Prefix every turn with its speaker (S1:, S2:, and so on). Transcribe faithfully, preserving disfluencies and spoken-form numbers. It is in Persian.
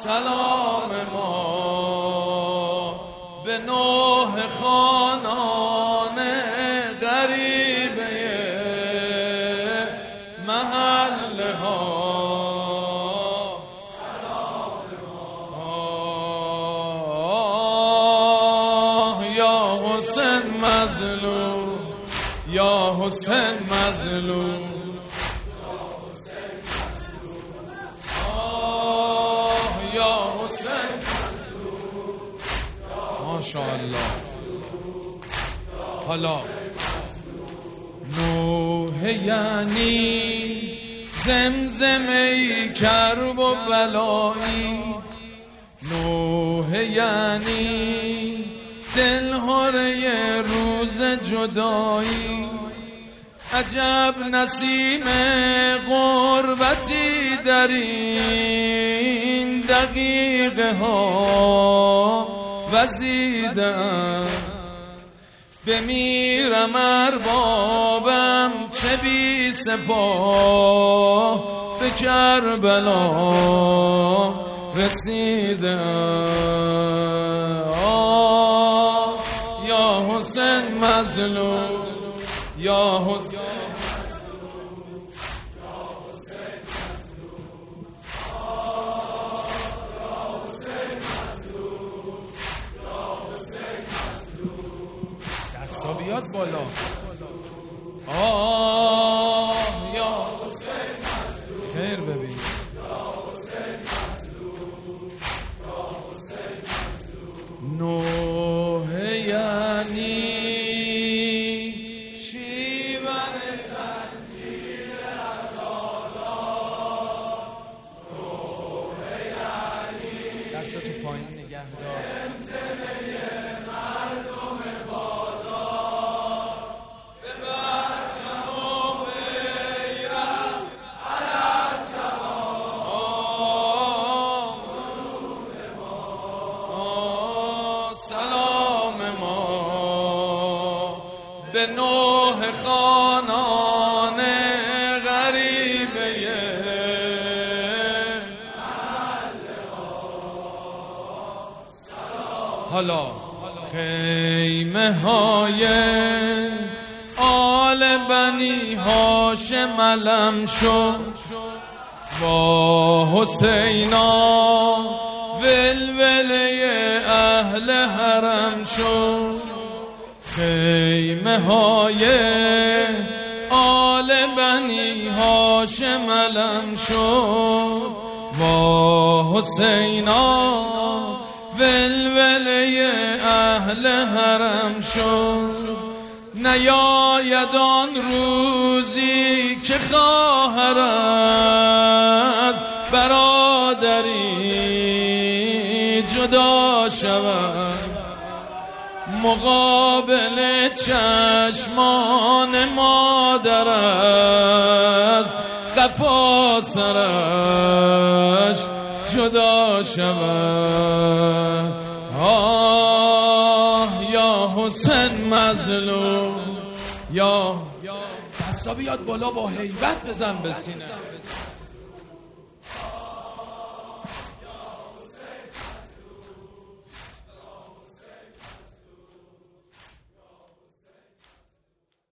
S1: سلام ما به نوح خانان غریبه محله ها. یا حسین مظلوم، یا حسین مظلوم، ماشاءالله. حالا نوح یعنی زمزمه کرب و بلایی، نوح یعنی دلهره روز جدایی. عجب نسیم غربتی در این دقیقه ها وزیدم. بمیرم اربابم چه بی سپاه، به کربلا رسیدم. آه یا حسین مظلوم، یا حسین دستا بیاد بالا. آه یا خیر ببین. نوح یعنی شیون زنجیر عزادار، نوح یعنی دستتو پایین نگه دار. سلام ما به نوح خانان غریبه حالا خیمه های آل بنی هاشم علم شد، با حسینا ولوله اهل حرم شد. خیمه های آل بنی هاشم علم شد، با حسینا ولوله اهل حرم شد. نیاید آن روزی که خواهر از برادری جدا شود، مقابل چشمان مادر از قفا سرش جدا شود. آه یا حسین مظلوم، یا دستا بیاد بالا با هیبت بزن به سینه.